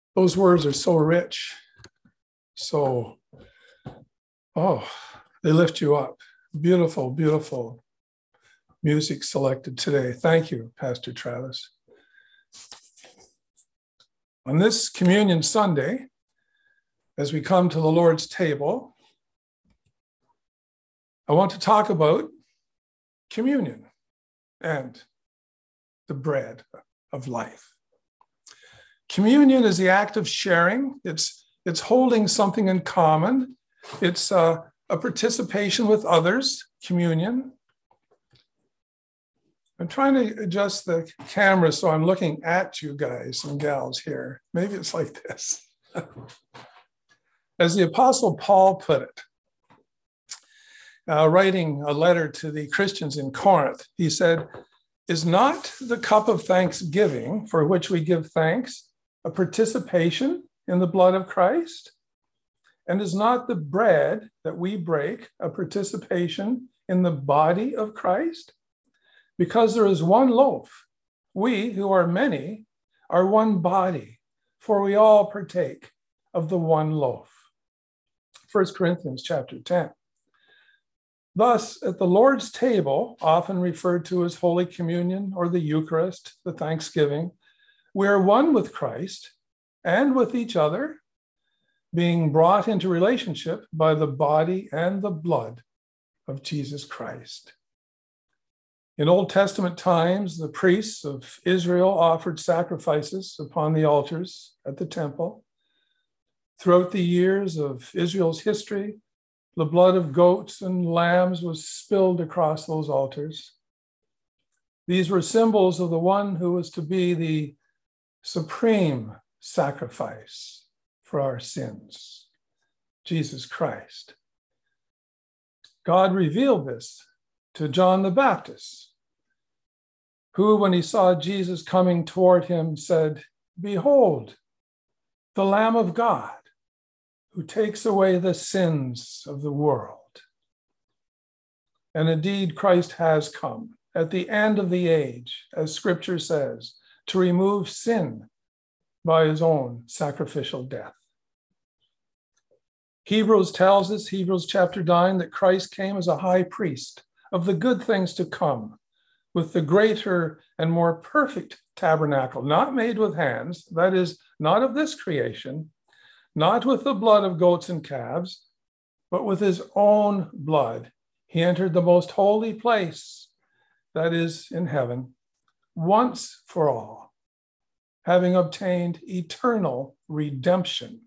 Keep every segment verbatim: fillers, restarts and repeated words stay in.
Those words are so rich. So, oh, they lift you up. Beautiful, beautiful music selected today. Thank you, Pastor Travis. On this Communion Sunday, as we come to the Lord's table, I want to talk about communion and the bread of life. Communion is the act of sharing. It's, it's holding something in common. It's uh, a participation with others, communion. I'm trying to adjust the camera so I'm looking at you guys and gals here. Maybe it's like this. As the Apostle Paul put it, uh, writing a letter to the Christians in Corinth, he said, "Is not the cup of thanksgiving for which we give thanks a participation in the blood of Christ? And is not the bread that we break a participation in the body of Christ? Because there is one loaf, we who are many are one body, for we all partake of the one loaf." First Corinthians chapter ten. Thus, at the Lord's table, often referred to as Holy Communion or the Eucharist, the Thanksgiving, we are one with Christ and with each other, being brought into relationship by the body and the blood of Jesus Christ. In Old Testament times, the priests of Israel offered sacrifices upon the altars at the temple. Throughout the years of Israel's history, the blood of goats and lambs was spilled across those altars. These were symbols of the one who was to be the supreme sacrifice for our sins, Jesus Christ. God revealed this to John the Baptist, who, when he saw Jesus coming toward him, said, "Behold, the Lamb of God, who takes away the sins of the world." And indeed, Christ has come at the end of the age, as Scripture says, to remove sin by his own sacrificial death. Hebrews tells us, Hebrews chapter nine, that Christ came as a high priest of the good things to come, with the greater and more perfect tabernacle, not made with hands, that is, not of this creation, not with the blood of goats and calves, but with his own blood. He entered the most holy place, that is, in heaven, once for all, having obtained eternal redemption.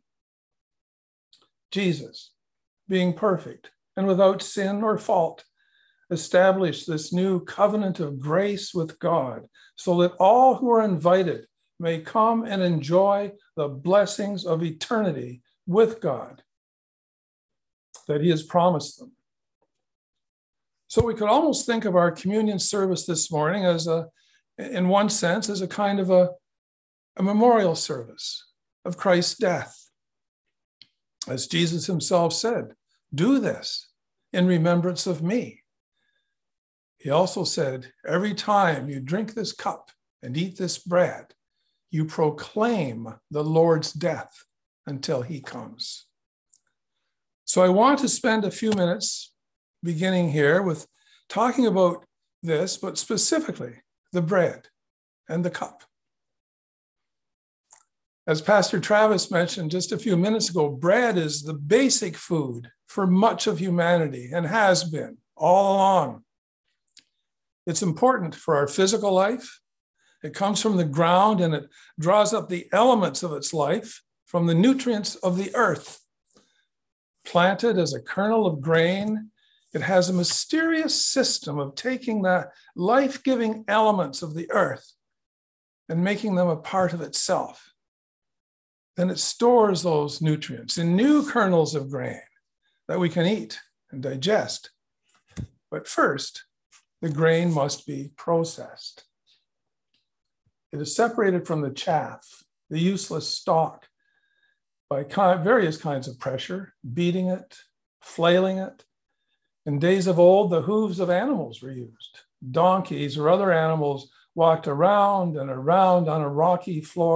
Jesus, being perfect and without sin or fault, established this new covenant of grace with God, so that all who are invited may come and enjoy the blessings of eternity with God that he has promised them. So we could almost think of our communion service this morning as a, in one sense, as a kind of a, a memorial service of Christ's death. As Jesus himself said, "Do this in remembrance of me." He also said, "Every time you drink this cup and eat this bread, you proclaim the Lord's death until he comes." So I want to spend a few minutes beginning here with talking about this, but specifically the bread and the cup. As Pastor Travis mentioned just a few minutes ago, bread is the basic food for much of humanity and has been all along. It's important for our physical life. It comes from the ground and it draws up the elements of its life from the nutrients of the earth. Planted as a kernel of grain, it has a mysterious system of taking the life-giving elements of the earth and making them a part of itself. Then it stores those nutrients in new kernels of grain that we can eat and digest. But first, the grain must be processed. It is separated from the chaff, the useless stalk, by various kinds of pressure, beating it, flailing it. In days of old, the hooves of animals were used. Donkeys or other animals walked around and around on a rocky floor,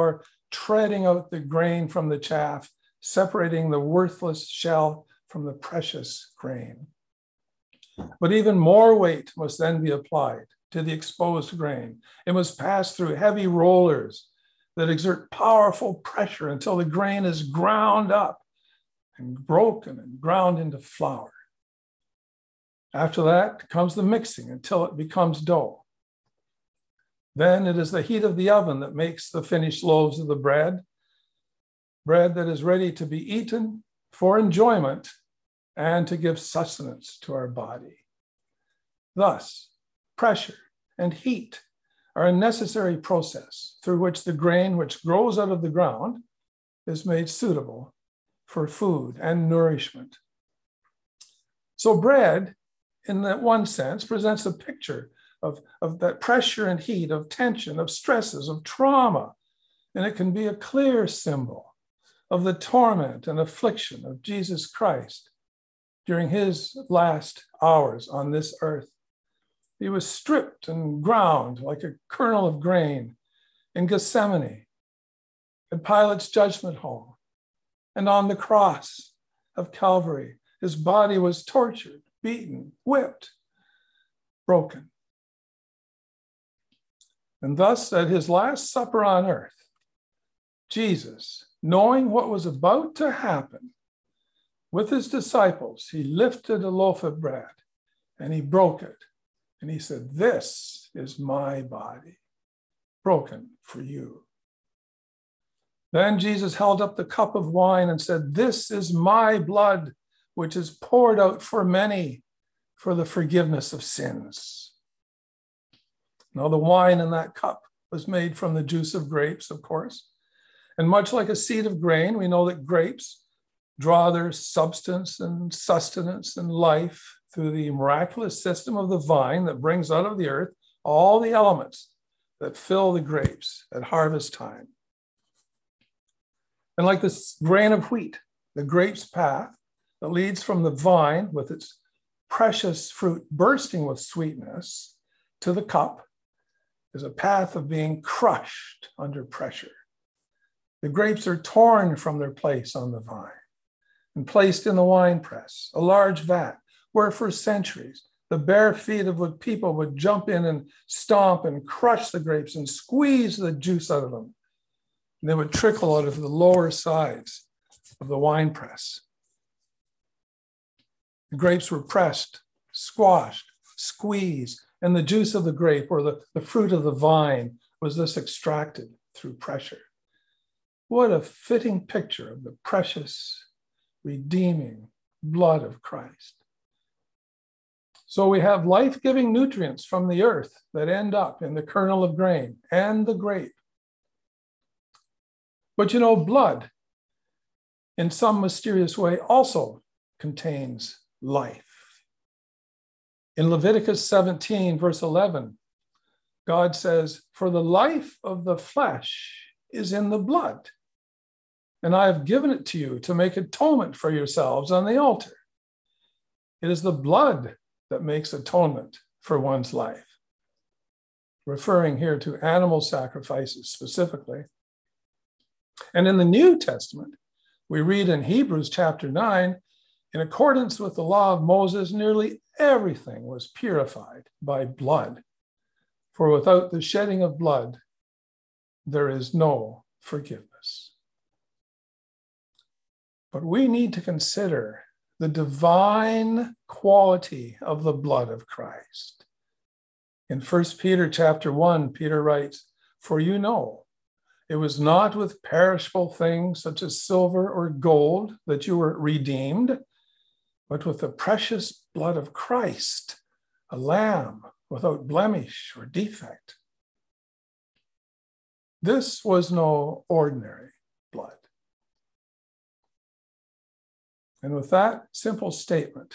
treading out the grain from the chaff, separating the worthless shell from the precious grain. But even more weight must then be applied to the exposed grain. It must pass through heavy rollers that exert powerful pressure until the grain is ground up and broken and ground into flour. After that comes the mixing until it becomes dough. Then it is the heat of the oven that makes the finished loaves of the bread, bread that is ready to be eaten for enjoyment and to give sustenance to our body. Thus, pressure and heat are a necessary process through which the grain which grows out of the ground is made suitable for food and nourishment. So bread, in that one sense, presents a picture of, of that pressure and heat, of tension, of stresses, of trauma, and it can be a clear symbol of the torment and affliction of Jesus Christ during his last hours on this earth. He was stripped and ground like a kernel of grain in Gethsemane, at Pilate's judgment hall, and on the cross of Calvary. His body was tortured, beaten, whipped, broken. And thus, at his last supper on earth, Jesus, knowing what was about to happen, with his disciples, he lifted a loaf of bread and he broke it. And he said, "This is my body, broken for you." Then Jesus held up the cup of wine and said, "This is my blood, which is poured out for many for the forgiveness of sins." Now, the wine in that cup was made from the juice of grapes, of course. And much like a seed of grain, we know that grapes draw their substance and sustenance and life through the miraculous system of the vine that brings out of the earth all the elements that fill the grapes at harvest time. And like this grain of wheat, the grape's path that leads from the vine with its precious fruit bursting with sweetness to the cup is a path of being crushed under pressure. The grapes are torn from their place on the vine and placed in the winepress, a large vat, where for centuries the bare feet of the people would jump in and stomp and crush the grapes and squeeze the juice out of them. And they would trickle out of the lower sides of the winepress. The grapes were pressed, squashed, squeezed, and the juice of the grape, or the, the fruit of the vine, was thus extracted through pressure. What a fitting picture of the precious, redeeming blood of Christ. So we have life-giving nutrients from the earth that end up in the kernel of grain and the grape. But you know, blood, in some mysterious way, also contains life. In Leviticus seventeen, verse eleven, God says, "For the life of the flesh is in the blood, and I have given it to you to make atonement for yourselves on the altar." It is the blood that makes atonement for one's life, referring here to animal sacrifices specifically. And in the New Testament, we read in Hebrews chapter nine, in accordance with the law of Moses, nearly everything was purified by blood. For without the shedding of blood, there is no forgiveness. But we need to consider the divine quality of the blood of Christ. In First Peter chapter one, Peter writes, "For you know, it was not with perishable things such as silver or gold that you were redeemed, but with the precious blood of Christ, a lamb without blemish or defect." This was no ordinary blood. And with that simple statement,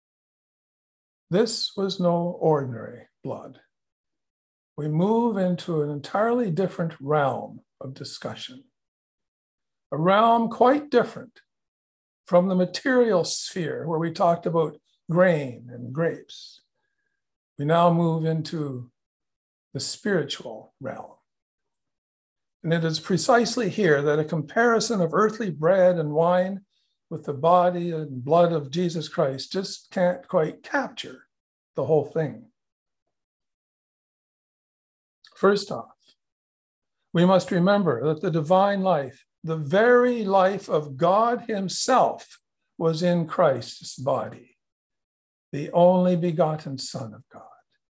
this was no ordinary blood, we move into an entirely different realm of discussion, a realm quite different from the material sphere where we talked about grain and grapes. We now move into the spiritual realm. And it is precisely here that a comparison of earthly bread and wine with the body and blood of Jesus Christ just can't quite capture the whole thing. First off, we must remember that the divine life, the very life of God himself, was in Christ's body, the only begotten Son of God.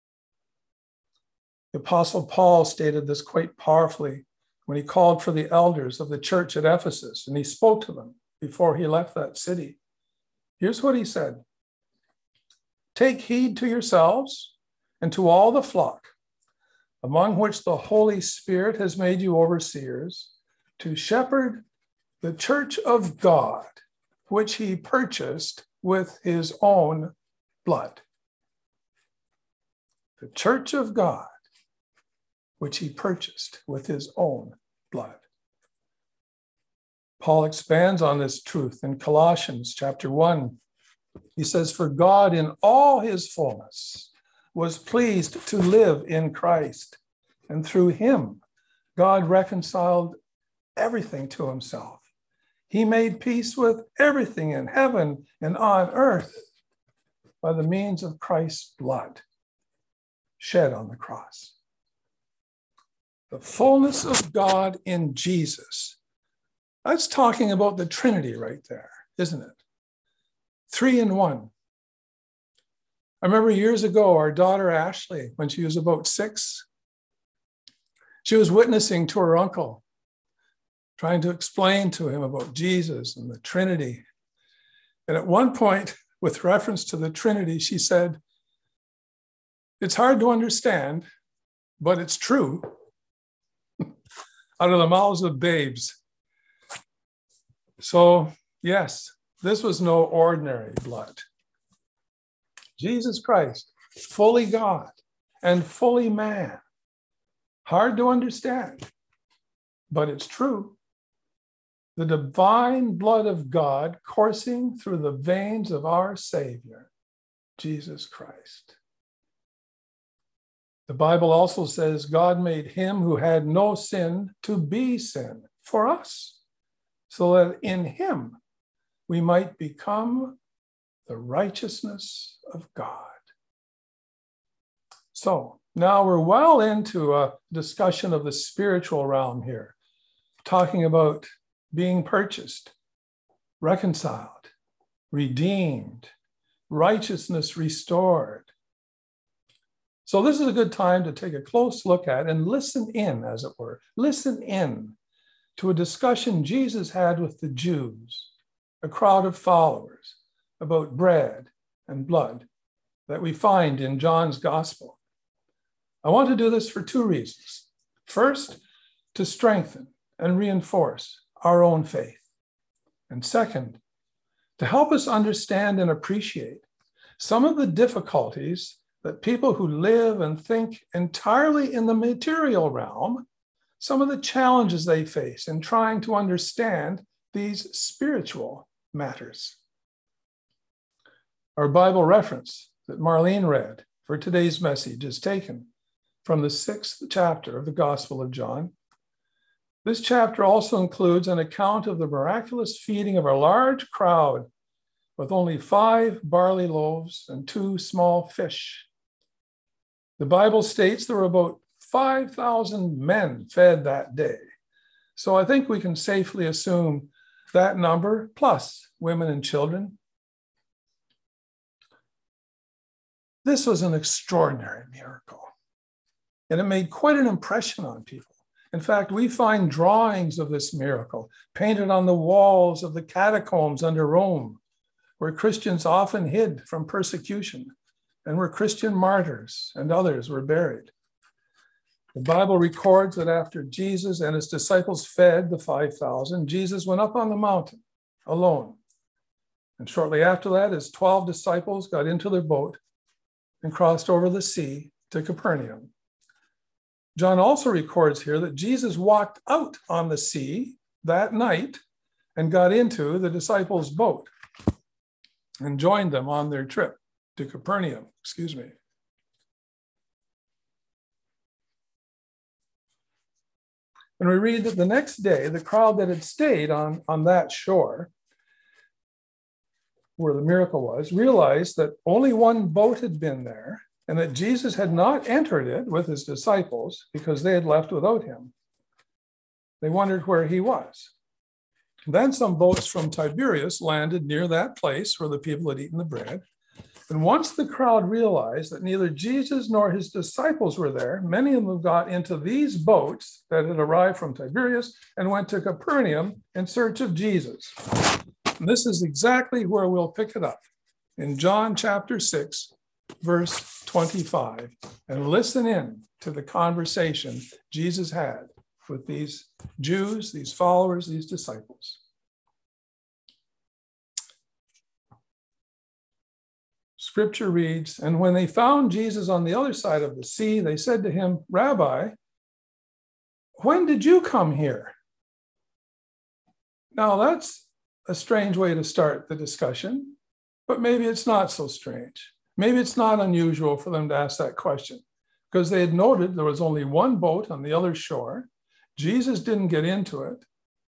The Apostle Paul stated this quite powerfully when he called for the elders of the church at Ephesus, and he spoke to them before he left that city. Here's what he said: "Take heed to yourselves and to all the flock, among which the Holy Spirit has made you overseers, to shepherd the church of God, which he purchased with his own blood." The church of God, which he purchased with his own blood. Paul expands on this truth in Colossians chapter one. He says, "For God in all his fullness was pleased to live in Christ, and through him God reconciled everything to himself. He made peace with everything in heaven and on earth by the means of Christ's blood shed on the cross." The fullness of God in Jesus. That's talking about the Trinity right there, isn't it? Three in one. I remember years ago, our daughter Ashley, when she was about six, she was witnessing to her uncle, trying to explain to him about Jesus and the Trinity. And at one point, with reference to the Trinity, she said, "It's hard to understand, but it's true." Out of the mouths of babes. So, yes, this was no ordinary blood. Jesus Christ, fully God and fully man. Hard to understand, but it's true. The divine blood of God coursing through the veins of our Savior, Jesus Christ. The Bible also says God made him who had no sin to be sin for us, so that in him we might become the righteousness of God. So now we're well into a discussion of the spiritual realm here, talking about being purchased, reconciled, redeemed, righteousness restored. So this is a good time to take a close look at and listen in, as it were, listen in to a discussion Jesus had with the Jews, a crowd of followers, about bread and blood that we find in John's gospel. I want to do this for two reasons. First, to strengthen and reinforce our own faith. And second, to help us understand and appreciate some of the difficulties that people who live and think entirely in the material realm, some of the challenges they face in trying to understand these spiritual matters. Our Bible reference that Marlene read for today's message is taken from the sixth chapter of the Gospel of John. This chapter also includes an account of the miraculous feeding of a large crowd with only five barley loaves and two small fish. The Bible states there were about five thousand men fed that day. So I think we can safely assume that number, plus women and children. This was an extraordinary miracle, and it made quite an impression on people. In fact, we find drawings of this miracle painted on the walls of the catacombs under Rome, where Christians often hid from persecution and where Christian martyrs and others were buried. The Bible records that after Jesus and his disciples fed the five thousand, Jesus went up on the mountain alone. And shortly after that, his twelve disciples got into their boat and crossed over the sea to Capernaum. John also records here that Jesus walked out on the sea that night and got into the disciples' boat and joined them on their trip to Capernaum, excuse me. And we read that the next day, the crowd that had stayed on, on that shore where the miracle was, realized that only one boat had been there and that Jesus had not entered it with his disciples because they had left without him. They wondered where he was. Then some boats from Tiberias landed near that place where the people had eaten the bread. And once the crowd realized that neither Jesus nor his disciples were there, many of them got into these boats that had arrived from Tiberias and went to Capernaum in search of Jesus. And this is exactly where we'll pick it up, in John chapter six, verse twenty-five. And listen in to the conversation Jesus had with these Jews, these followers, these disciples. Scripture reads, and when they found Jesus on the other side of the sea, they said to him, Rabbi, when did you come here? Now that's a strange way to start the discussion, but maybe it's not so strange. Maybe it's not unusual for them to ask that question because they had noted there was only one boat on the other shore. Jesus didn't get into it.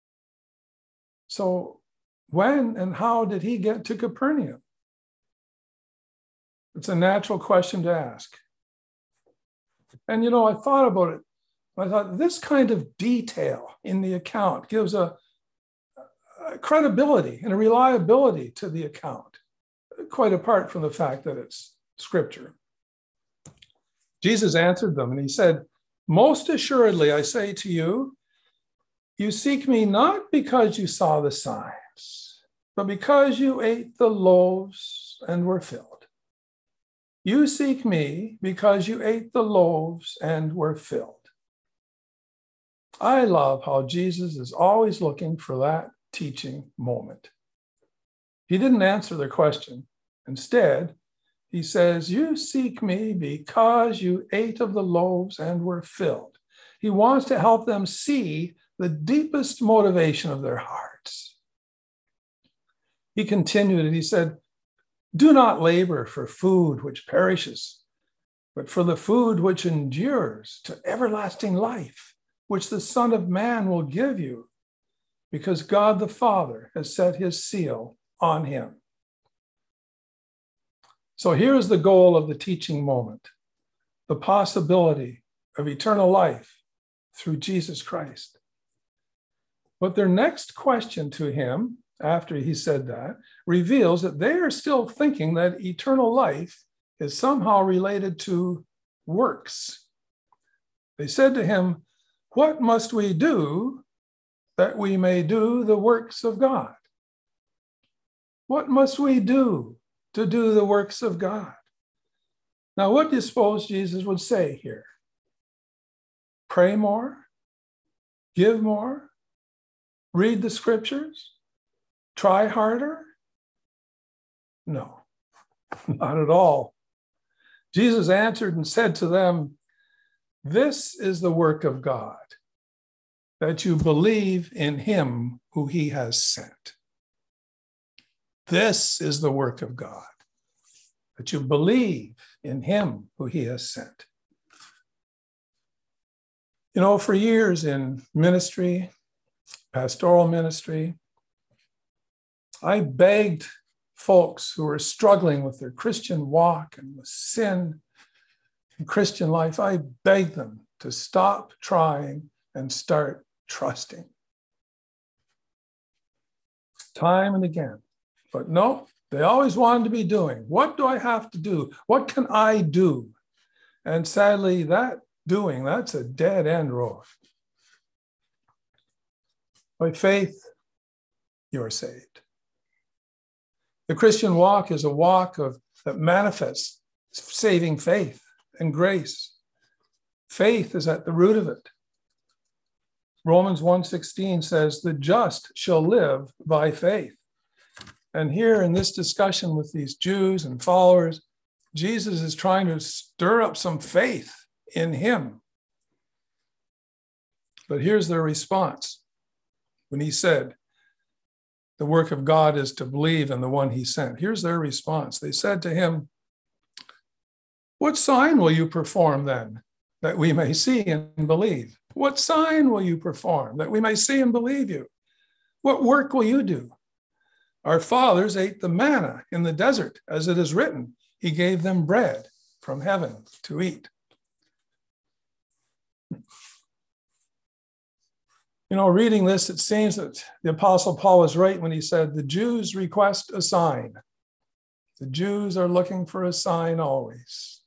So when and how did he get to Capernaum? It's a natural question to ask. And, you know, I thought about it. I thought this kind of detail in the account gives a, a credibility and a reliability to the account, quite apart from the fact that it's scripture. Jesus answered them and he said, most assuredly, I say to you, you seek me not because you saw the signs, but because you ate the loaves and were filled. You seek me because you ate the loaves and were filled. I love how Jesus is always looking for that teaching moment. He didn't answer their question. Instead, he says, you seek me because you ate of the loaves and were filled. He wants to help them see the deepest motivation of their hearts. He continued and he said, do not labor for food which perishes, but for the food which endures to everlasting life, which the Son of Man will give you, because God the Father has set his seal on him. So here's the goal of the teaching moment, the possibility of eternal life through Jesus Christ. But their next question to him, after he said that, reveals that they are still thinking that eternal life is somehow related to works. They said to him, what must we do that we may do the works of God? What must we do to do the works of God? Now, what do you suppose Jesus would say here? Pray more? Give more? Read the scriptures? Try harder? No, not at all. Jesus answered and said to them, this is the work of God, that you believe in him who he has sent. This is the work of God, that you believe in him who he has sent. You know, for years in ministry, pastoral ministry, I begged folks who were struggling with their Christian walk and with sin and Christian life, I begged them to stop trying and start trusting. Time and again. But no, they always wanted to be doing. What do I have to do? What can I do? And sadly, that doing, that's a dead end road. By faith, you are saved. The Christian walk is a walk of that manifests saving faith and grace. Faith is at the root of it. Romans one sixteen says, the just shall live by faith. And here in this discussion with these Jews and followers, Jesus is trying to stir up some faith in him. But here's their response when he said, the work of God is to believe in the one he sent. Here's their response. They said to him, what sign will you perform then, that we may see and believe? What sign will you perform that we may see and believe you? What work will you do? Our fathers ate the manna in the desert, as it is written, he gave them bread from heaven to eat. You know, reading this, it seems that the Apostle Paul was right when he said, the Jews request a sign. The Jews are looking for a sign always.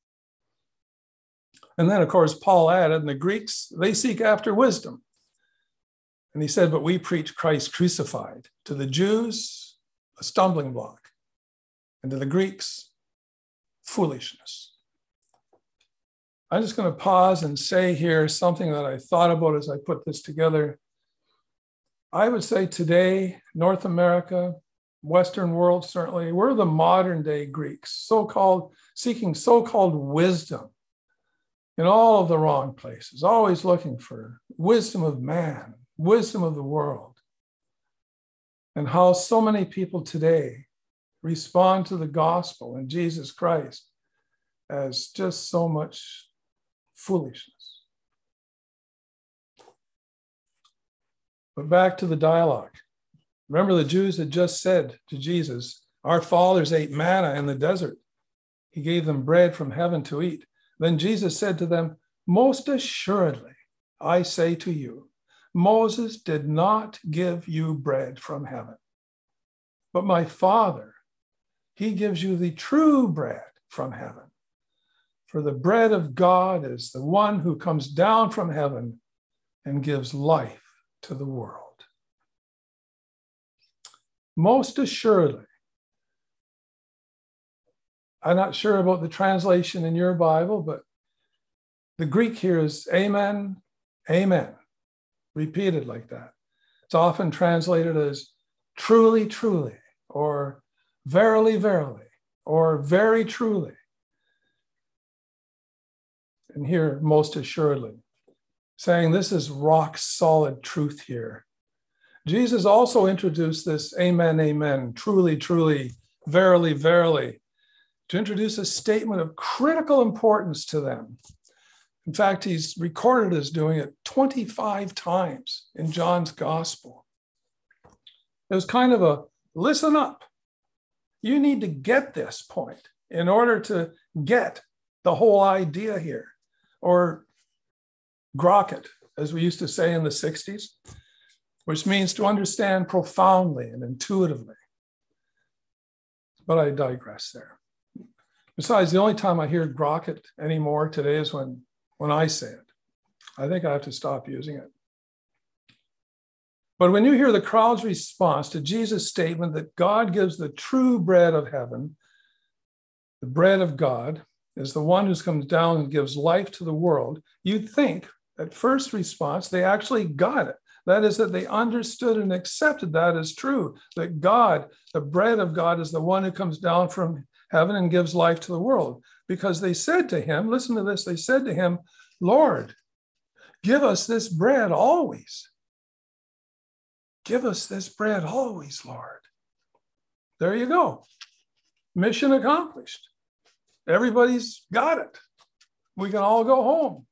And then, of course, Paul added, and the Greeks, they seek after wisdom. And he said, but we preach Christ crucified. To the Jews, a stumbling block. And to the Greeks, foolishness. I'm just going to pause and say here something that I thought about as I put this together. I would say today, North America, Western world, certainly, we're the modern day Greeks, so-called, seeking so-called wisdom in all of the wrong places, always looking for wisdom of man, wisdom of the world. And how so many people today respond to the gospel and Jesus Christ as just so much foolishness. But back to the dialogue. Remember, the Jews had just said to Jesus, our fathers ate manna in the desert. He gave them bread from heaven to eat. Then Jesus said to them, most assuredly, I say to you, Moses did not give you bread from heaven, but my Father, he gives you the true bread from heaven. For the bread of God is the one who comes down from heaven and gives life to the world. Most assuredly. I'm not sure about the translation in your Bible, but the Greek here is amen, amen, repeated like that. It's often translated as truly, truly, or verily, verily, or very truly. And here, most assuredly, saying this is rock solid truth here. Jesus also introduced this amen, amen, truly, truly, verily, verily, to introduce a statement of critical importance to them. In fact, he's recorded as doing it twenty-five times in John's gospel. It was kind of a listen up. You need to get this point in order to get the whole idea here, or grok it, as we used to say in the sixties, which means to understand profoundly and intuitively. But I digress there. Besides, the only time I hear grok it anymore today is when, when I say it. I think I have to stop using it. But when you hear the crowd's response to Jesus' statement that God gives the true bread of heaven, the bread of God is the one who comes down and gives life to the world, you'd think at first response, they actually got it. That is, that they understood and accepted that as true, that God, the bread of God, is the one who comes down from heaven and gives life to the world. Because they said to him, listen to this, they said to him, Lord, give us this bread always. Give us this bread always, Lord. There you go. Mission accomplished. Everybody's got it. We can all go home.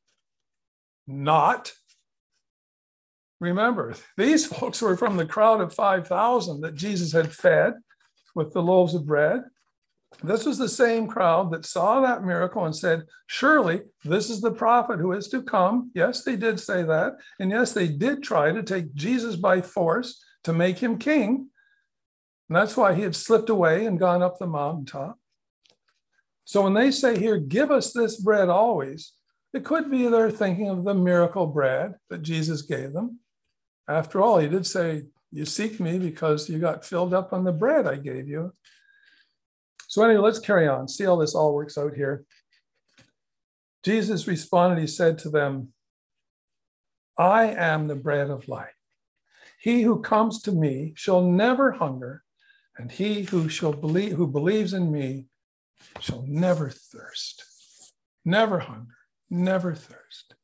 Not. Remember, these folks were from the crowd of five thousand that Jesus had fed with the loaves of bread. This was the same crowd that saw that miracle and said, surely this is the prophet who is to come. Yes, they did say that. And yes, they did try to take Jesus by force to make him king. And that's why he had slipped away and gone up the mountaintop. So when they say here, give us this bread always, it could be they're thinking of the miracle bread that Jesus gave them. After all, he did say, you seek me because you got filled up on the bread I gave you. So anyway, let's carry on. See how this all works out here. Jesus responded, he said to them, I am the bread of life. He who comes to me shall never hunger, and he who shall believe, who believes in me shall never thirst. Never hunger, never thirst.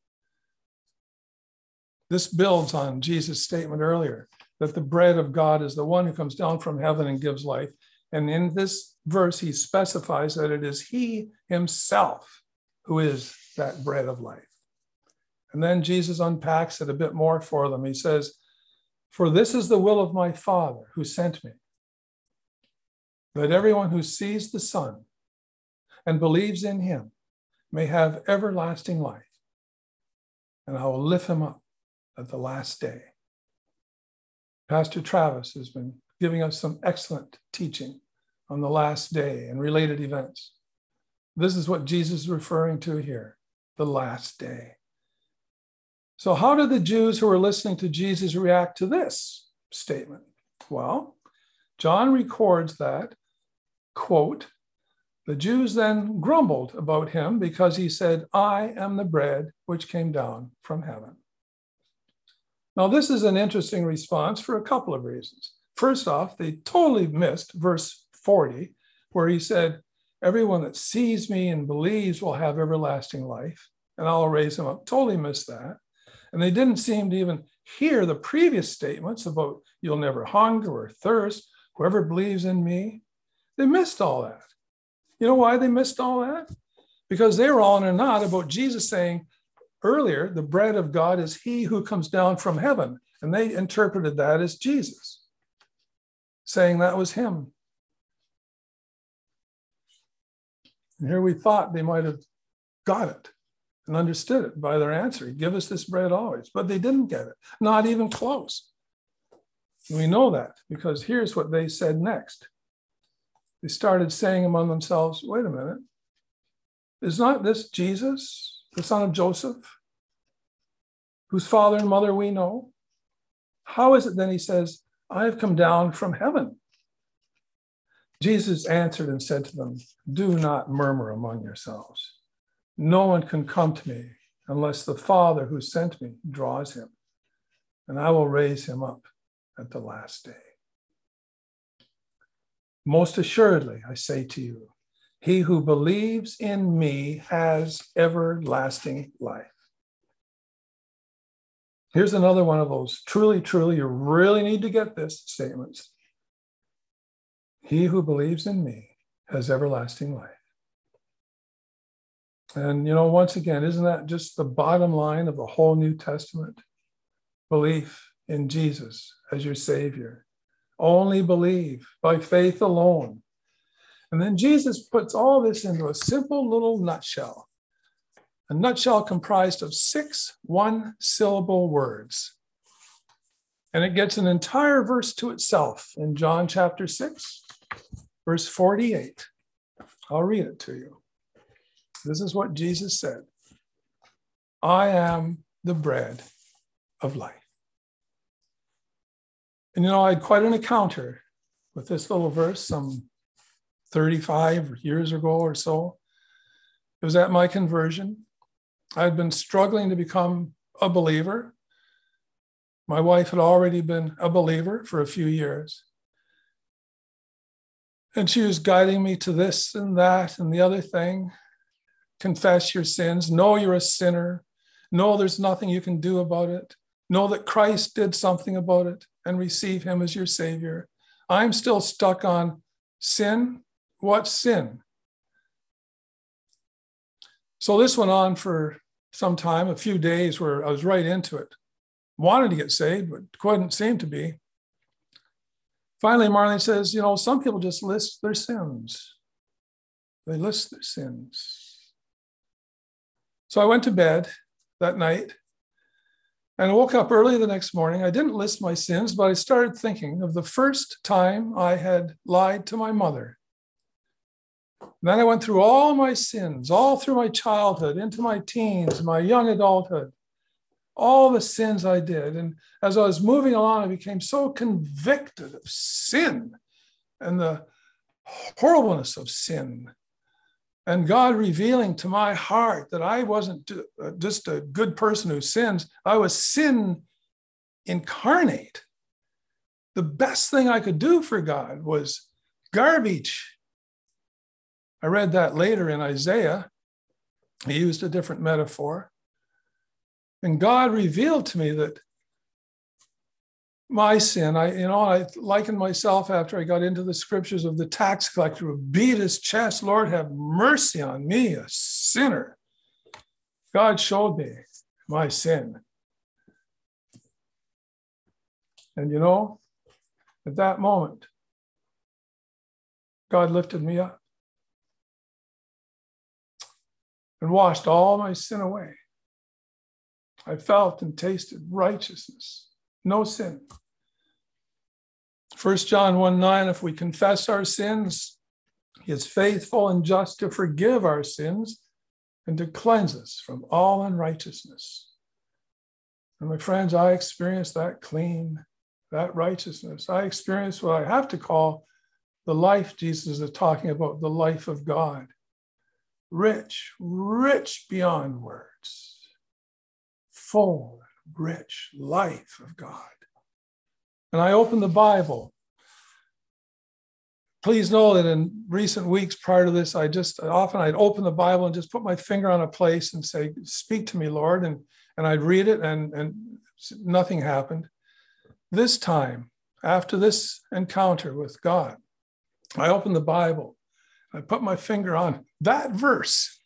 This builds on Jesus' statement earlier that the bread of God is the one who comes down from heaven and gives life. And in this verse, he specifies that it is he himself who is that bread of life. And then Jesus unpacks it a bit more for them. He says, for this is the will of my Father who sent me, that everyone who sees the Son and believes in him may have everlasting life, and I will lift him up at the last day. Pastor Travis has been giving us some excellent teaching on the last day and related events. This is what Jesus is referring to here, the last day. So how did the Jews who were listening to Jesus react to this statement? Well, John records that, quote, the Jews then grumbled about him because he said, I am the bread which came down from heaven. Now, this is an interesting response for a couple of reasons. First off, they totally missed verse forty, where he said, everyone that sees me and believes will have everlasting life, and I'll raise him up. Totally missed that. And they didn't seem to even hear the previous statements about you'll never hunger or thirst, whoever believes in me. They missed all that. You know why they missed all that? Because they were all in a knot about Jesus saying earlier, the bread of God is he who comes down from heaven. And they interpreted that as Jesus, saying that was him. And here we thought they might have got it and understood it by their answer. Give us this bread always. But they didn't get it, not even close. And we know that because here's what they said next. They started saying among themselves, wait a minute, is not this Jesus, the son of Joseph, whose father and mother we know? How is it then he says, I have come down from heaven? Jesus answered and said to them, do not murmur among yourselves. No one can come to me unless the Father who sent me draws him, and I will raise him up at the last day. Most assuredly, I say to you, he who believes in me has everlasting life. Here's another one of those truly, truly, you really need to get this statements. He who believes in me has everlasting life. And, you know, once again, isn't that just the bottom line of the whole New Testament? Belief in Jesus as your Savior. Only believe by faith alone. And then Jesus puts all this into a simple little nutshell. A nutshell comprised of six one-syllable words. And it gets an entire verse to itself in John chapter six, verse forty-eight. I'll read it to you. This is what Jesus said. I am the bread of life. And you know, I had quite an encounter with this little verse some thirty-five years ago or so. It was at my conversion. I had been struggling to become a believer. My wife had already been a believer for a few years. And she was guiding me to this and that and the other thing. Confess your sins. Know you're a sinner. Know there's nothing you can do about it. Know that Christ did something about it and receive him as your Savior. I'm still stuck on sin. What's sin? So this went on for some time, a few days where I was right into it. Wanted to get saved, but couldn't seem to be. Finally, Marlene says, you know, some people just list their sins. They list their sins. So I went to bed that night and I woke up early the next morning. I didn't list my sins, but I started thinking of the first time I had lied to my mother. And then I went through all my sins, all through my childhood, into my teens, my young adulthood, all the sins I did. And as I was moving along, I became so convicted of sin and the horribleness of sin. And God revealing to my heart that I wasn't just a good person who sins, I was sin incarnate. The best thing I could do for God was garbage. I read that later in Isaiah. He used a different metaphor. And God revealed to me that my sin, I, you know, I likened myself after I got into the scriptures of the tax collector who beat his chest. Lord, have mercy on me, a sinner. God showed me my sin. And you know, at that moment, God lifted me up and washed all my sin away. I felt and tasted righteousness, no sin. First John one nine, if we confess our sins, he is faithful and just to forgive our sins and to cleanse us from all unrighteousness. And my friends, I experienced that clean, that righteousness. I experienced what I have to call the life Jesus is talking about, the life of God. Rich, rich beyond words. Full, rich life of God. And I opened the Bible. Please know that in recent weeks prior to this, I just often I'd open the Bible and just put my finger on a place and say, speak to me, Lord. And, and I'd read it and, and nothing happened. This time, after this encounter with God, I opened the Bible. I put my finger on that verse,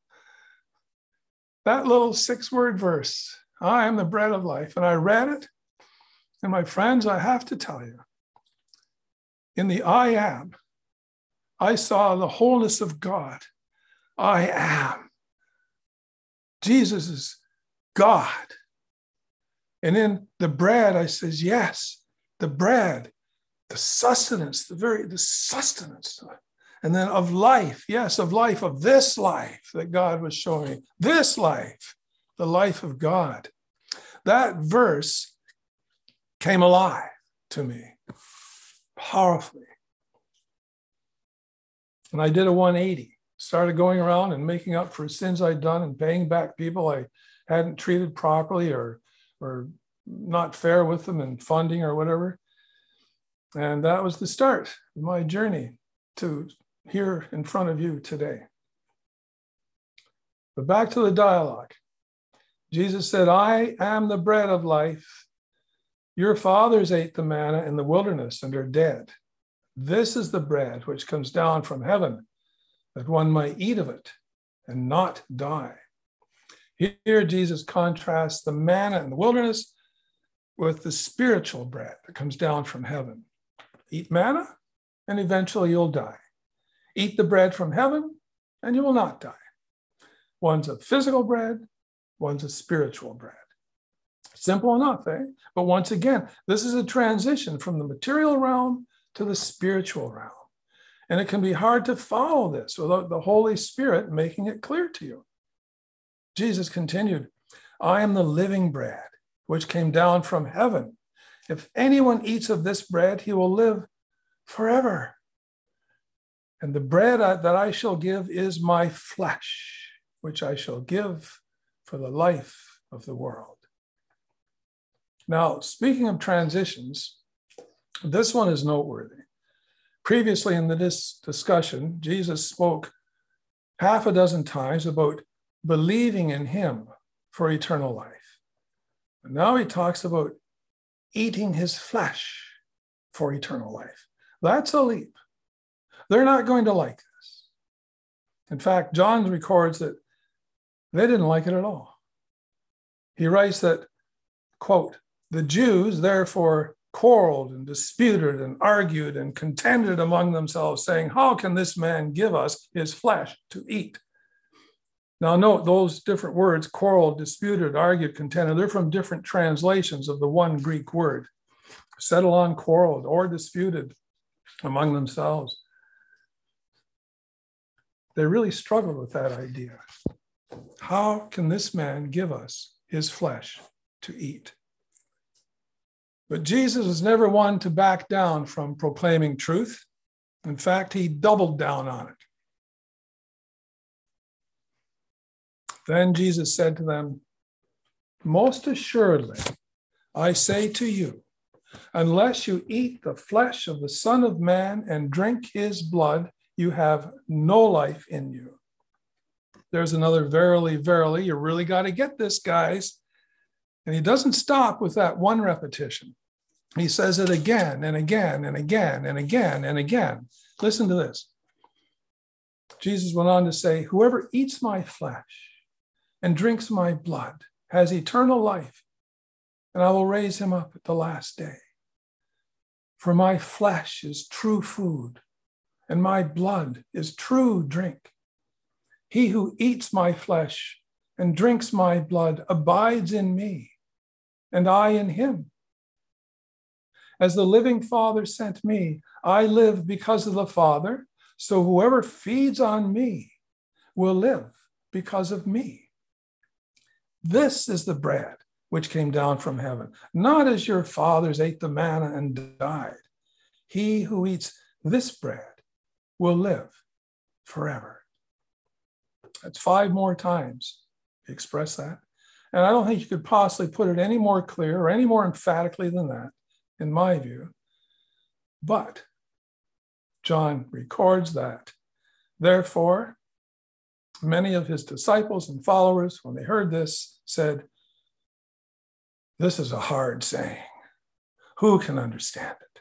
that little six-word verse, I am the bread of life. And I read it. And my friends, I have to tell you, in the I am, I saw the wholeness of God. I am. Jesus is God. And in the bread, I says, yes, the bread, the sustenance, the very, the sustenance. And then of life, yes, of life, of this life that God was showing me. This life, the life of God. That verse came alive to me powerfully. And I did a one eighty, started going around and making up for sins I'd done and paying back people I hadn't treated properly or, or not fair with them in funding or whatever. And that was the start of my journey to here in front of you today. But back to the dialogue. Jesus said, I am the bread of life. Your fathers ate the manna in the wilderness and are dead. This is the bread which comes down from heaven, that one might eat of it and not die. Here, Jesus contrasts the manna in the wilderness with the spiritual bread that comes down from heaven. Eat manna, and eventually you'll die. Eat the bread from heaven, and you will not die. One's a physical bread, one's a spiritual bread. Simple enough, eh? But once again, this is a transition from the material realm to the spiritual realm. And it can be hard to follow this without the Holy Spirit making it clear to you. Jesus continued, I am the living bread, which came down from heaven. If anyone eats of this bread, he will live forever. And the bread I, that I shall give is my flesh, which I shall give for the life of the world. Now, speaking of transitions, this one is noteworthy. Previously in this discussion, Jesus spoke half a dozen times about believing in him for eternal life. And now he talks about eating his flesh for eternal life. That's a leap. They're not going to like this. In fact, John records that they didn't like it at all. He writes that, quote, the Jews therefore quarreled and disputed and argued and contended among themselves, saying, how can this man give us his flesh to eat? Now note those different words, quarreled, disputed, argued, contended, they're from different translations of the one Greek word. Settle on quarreled or disputed among themselves. They really struggled with that idea. How can this man give us his flesh to eat? But Jesus was never one to back down from proclaiming truth. In fact, he doubled down on it. Then Jesus said to them, most assuredly, I say to you, unless you eat the flesh of the Son of Man and drink his blood, you have no life in you. There's another verily, verily. You really got to get this, guys. And he doesn't stop with that one repetition. He says it again and again and again and again and again. Listen to this. Jesus went on to say, whoever eats my flesh and drinks my blood has eternal life, and I will raise him up at the last day. For my flesh is true food, and my blood is true drink. He who eats my flesh and drinks my blood abides in me, and I in him. As the living Father sent me, I live because of the Father, so whoever feeds on me will live because of me. This is the bread which came down from heaven, not as your fathers ate the manna and died. He who eats this bread will live forever. That's five more times to express that. And I don't think you could possibly put it any more clear or any more emphatically than that, in my view. But John records that. Therefore, many of his disciples and followers, when they heard this, said, "This is a hard saying. Who can understand it?"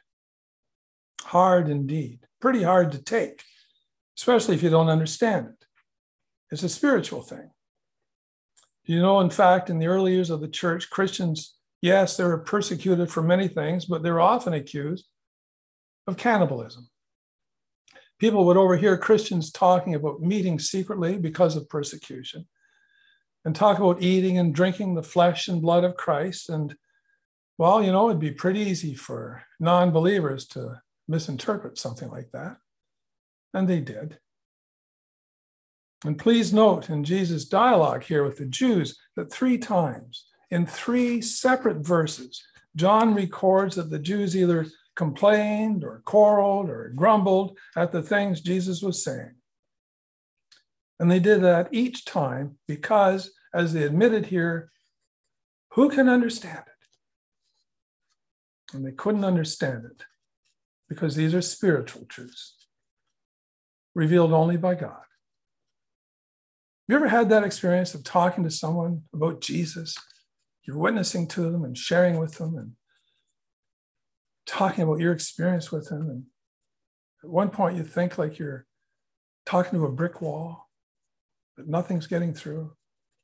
Hard indeed, pretty hard to take, especially if you don't understand it. It's a spiritual thing. You know, in fact, in the early years of the church, Christians, yes, they were persecuted for many things, but they were often accused of cannibalism. People would overhear Christians talking about meeting secretly because of persecution and talk about eating and drinking the flesh and blood of Christ. And, well, you know, it'd be pretty easy for non-believers to misinterpret something like that. And they did. And please note in Jesus' dialogue here with the Jews that three times in three separate verses, John records that the Jews either complained or quarreled or grumbled at the things Jesus was saying. And they did that each time because, as they admitted here, who can understand it? And they couldn't understand it because these are spiritual truths revealed only by God. Have you ever had that experience of talking to someone about Jesus? You're witnessing to them and sharing with them and talking about your experience with him. And at one point you think like you're talking to a brick wall, but nothing's getting through.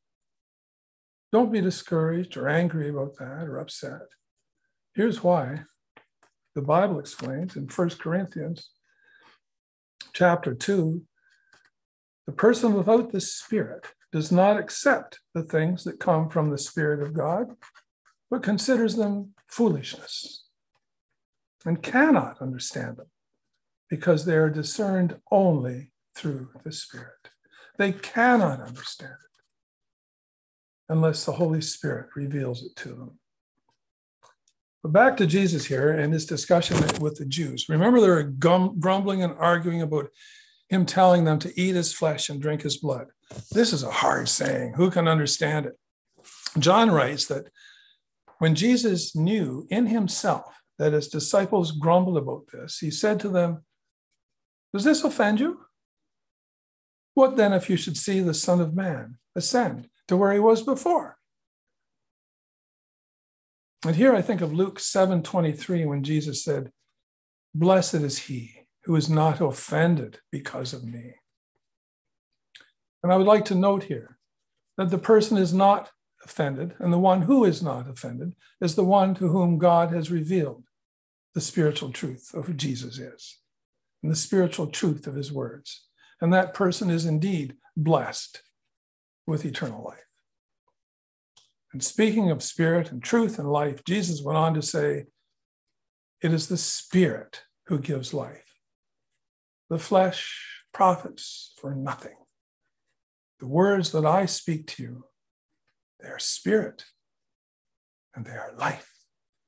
Don't be discouraged or angry about that or upset. Here's why. The Bible explains in First Corinthians chapter two, the person without the Spirit does not accept the things that come from the Spirit of God, but considers them foolishness and cannot understand them because they are discerned only through the Spirit. They cannot understand it unless the Holy Spirit reveals it to them. But back to Jesus here and his discussion with the Jews. Remember, they were gum- grumbling and arguing about him telling them to eat his flesh and drink his blood. This is a hard saying. Who can understand it? John writes that when Jesus knew in himself that his disciples grumbled about this, he said to them, "Does this offend you? What then if you should see the Son of Man ascend to where he was before?" And here I think of Luke seven twenty-three when Jesus said, "Blessed is he who is not offended because of me." And I would like to note here that the person is not offended, and the one who is not offended is the one to whom God has revealed the spiritual truth of who Jesus is and the spiritual truth of his words. And that person is indeed blessed with eternal life. And speaking of spirit and truth and life, Jesus went on to say, "It is the Spirit who gives life. The flesh profits for nothing. The words that I speak to you, they are spirit and they are life."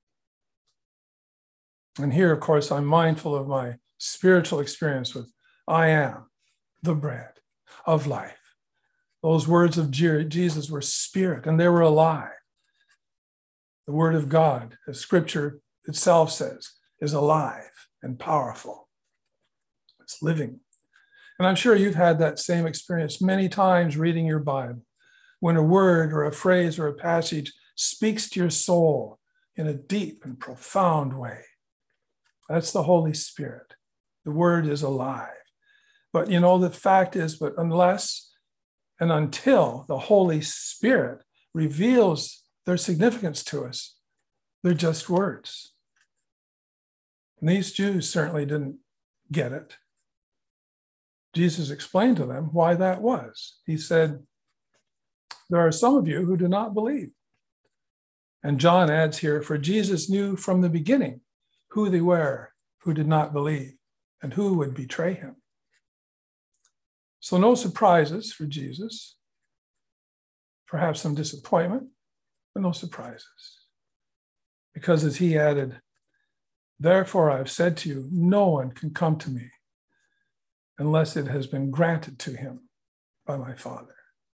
And here, of course, I'm mindful of my spiritual experience with I am the bread of life. Those words of Jesus were spirit and they were alive. The word of God, as scripture itself says, is alive and powerful. It's living. And I'm sure you've had that same experience many times reading your Bible, when a word or a phrase or a passage speaks to your soul in a deep and profound way. That's the Holy Spirit. The word is alive. But you know, the fact is, but unless And until the Holy Spirit reveals their significance to us, they're just words. And these Jews certainly didn't get it. Jesus explained to them why that was. He said, there are some of you who do not believe. And John adds here, for Jesus knew from the beginning who they were who did not believe and who would betray him. So no surprises for Jesus. Perhaps some disappointment, but no surprises. Because as he added, therefore I've said to you, no one can come to me unless it has been granted to him by my Father.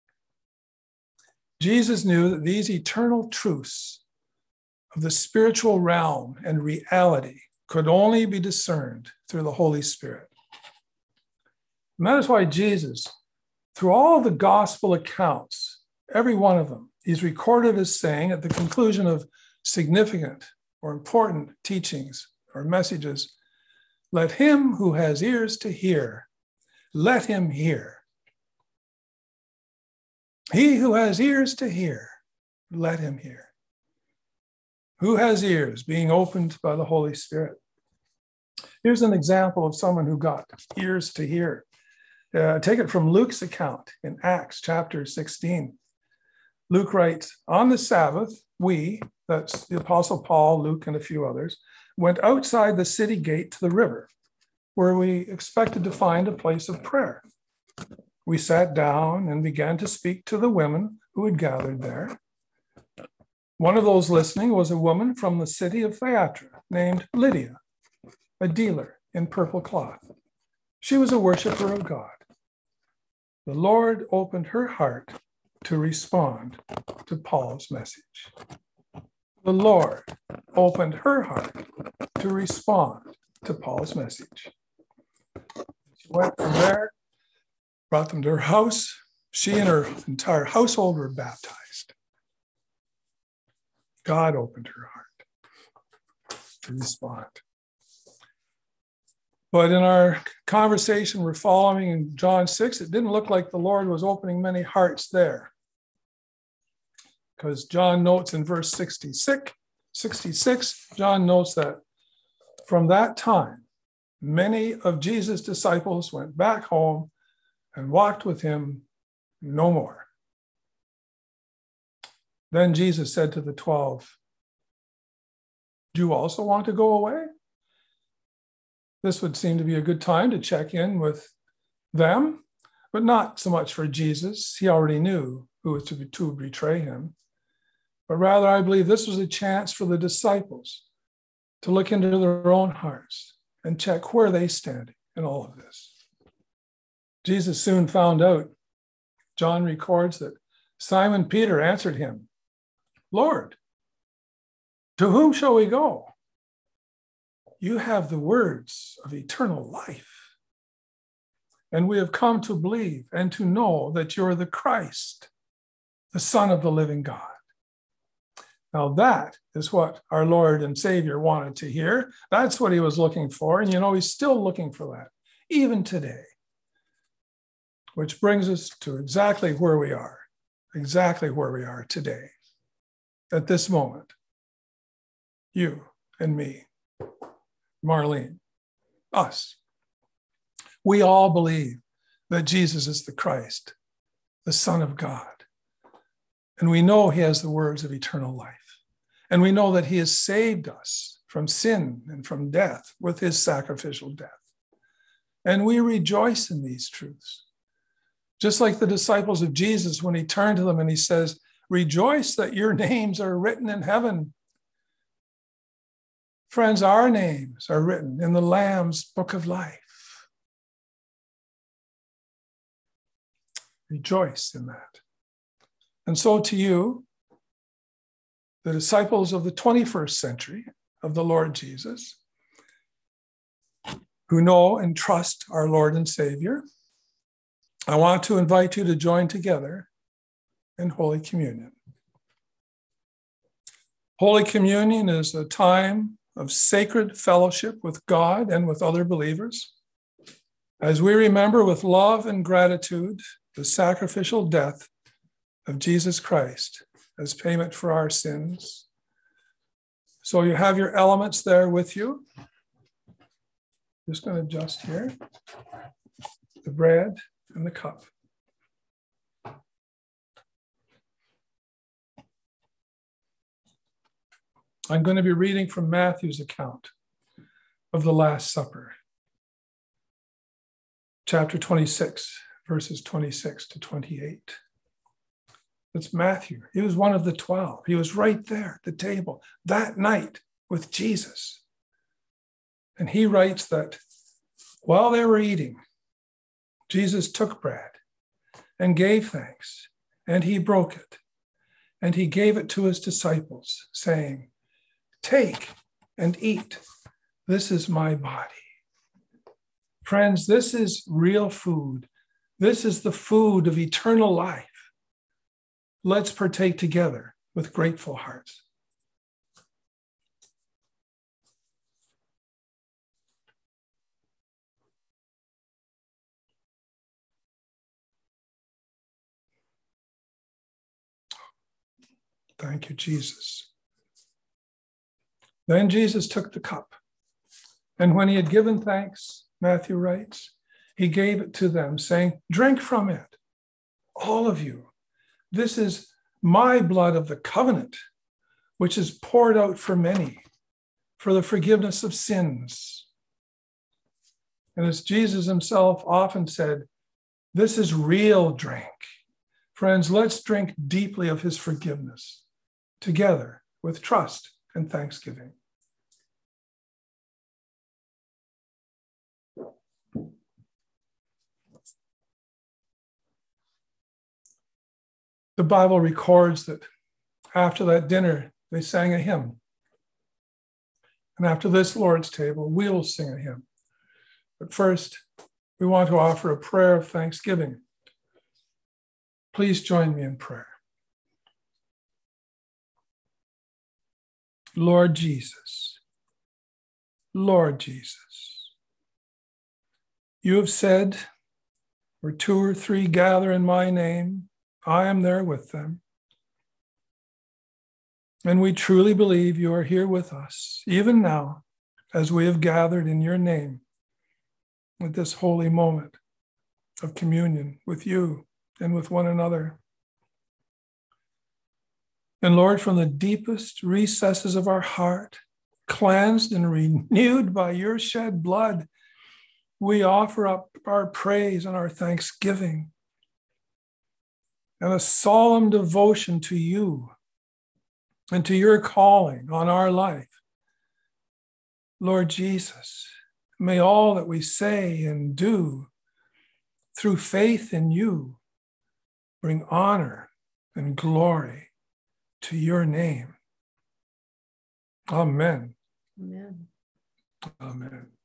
Jesus knew that these eternal truths of the spiritual realm and reality could only be discerned through the Holy Spirit. And that is why Jesus, through all the gospel accounts, every one of them, he's recorded as saying at the conclusion of significant or important teachings or messages, let him who has ears to hear, let him hear. He who has ears to hear, let him hear. Who has ears being opened by the Holy Spirit? Here's an example of someone who got ears to hear. Uh, take it from Luke's account in Acts chapter sixteen. Luke writes, on the Sabbath, we, that's the Apostle Paul, Luke, and a few others, went outside the city gate to the river, where we expected to find a place of prayer. We sat down and began to speak to the women who had gathered there. One of those listening was a woman from the city of Thyatira named Lydia, a dealer in purple cloth. She was a worshiper of God. The Lord opened her heart to respond to Paul's message. The Lord opened her heart to respond to Paul's message. She went from there, brought them to her house. She and her entire household were baptized. God opened her heart to respond. But in our conversation we're following in John six, it didn't look like the Lord was opening many hearts there. Because John notes in verse sixty-six, sixty-six, John notes that from that time, many of Jesus' disciples went back home and walked with him no more. Then Jesus said to the twelve, do you also want to go away? This would seem to be a good time to check in with them, but not so much for Jesus. He already knew who was to, be, to betray him. But rather, I believe this was a chance for the disciples to look into their own hearts and check where they stand in all of this. Jesus soon found out. John records that Simon Peter answered him, Lord, to whom shall we go? You have the words of eternal life. And we have come to believe and to know that you're the Christ, the Son of the living God. Now that is what our Lord and Savior wanted to hear. That's what he was looking for. And you know, he's still looking for that, even today. Which brings us to exactly where we are, exactly where we are today, at this moment. You and me, Marlene, us. We all believe that Jesus is the Christ, the Son of God. And we know he has the words of eternal life. And we know that he has saved us from sin and from death with his sacrificial death. And we rejoice in these truths. Just like the disciples of Jesus, when he turned to them and he says, rejoice that your names are written in heaven. Friends, our names are written in the Lamb's book of life. Rejoice in that. And so to you, the disciples of the twenty-first century of the Lord Jesus, who know and trust our Lord and Savior, I want to invite you to join together in Holy Communion. Holy Communion is a time of sacred fellowship with God and with other believers, as we remember with love and gratitude the sacrificial death of Jesus Christ as payment for our sins. So you have your elements there with you. Just going to adjust here. The bread and the cup. I'm going to be reading from Matthew's account of the Last Supper. Chapter twenty-six, verses twenty-six to twenty-eight. It's Matthew. He was one of the twelve. He was right there at the table that night with Jesus. And he writes that while they were eating, Jesus took bread and gave thanks, and he broke it, and he gave it to his disciples, saying, "Take and eat. This is my body." Friends, this is real food. This is the food of eternal life. Let's partake together with grateful hearts. Thank you, Jesus. Then Jesus took the cup, and when he had given thanks, Matthew writes, he gave it to them, saying, "Drink from it, all of you. This is my blood of the covenant, which is poured out for many for the forgiveness of sins." And as Jesus himself often said, this is real drink. Friends, let's drink deeply of his forgiveness together with trust and thanksgiving. The Bible records that after that dinner, they sang a hymn. And after this Lord's table, we will sing a hymn. But first, we want to offer a prayer of thanksgiving. Please join me in prayer. Lord Jesus, Lord Jesus, you have said, where two or three gather in my name, I am there with them. And we truly believe you are here with us, even now, as we have gathered in your name at this holy moment of communion with you and with one another. And Lord, from the deepest recesses of our heart, cleansed and renewed by your shed blood, we offer up our praise and our thanksgiving and a solemn devotion to you and to your calling on our life. Lord Jesus, may all that we say and do through faith in you bring honor and glory to your name. Amen. Amen. Amen.